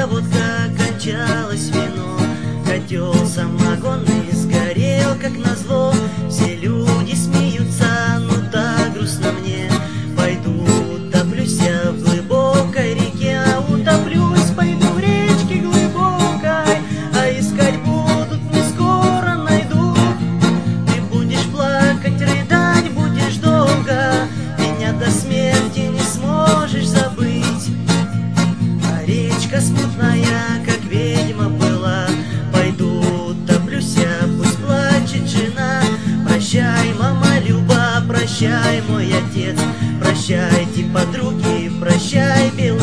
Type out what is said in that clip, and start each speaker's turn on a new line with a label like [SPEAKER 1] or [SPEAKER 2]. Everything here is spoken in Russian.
[SPEAKER 1] водка, кончалось вино, котел самогонный сгорел, как назло. Все люди смеются, ну так грустно мне. Пойду утоплюсь я в глубокой реке, утоплюсь, пойду в речке глубокой, а искать будут, не скоро найдут. Ты будешь плакать, рыдать будешь долго, меня до смерти не сможешь забыть. А речка смутная, как ведьма была, пойду утоплюсь я, пусть плачет жена. Прощай, мама Люба, прощай, мой отец, прощайте, подруги, прощай, белый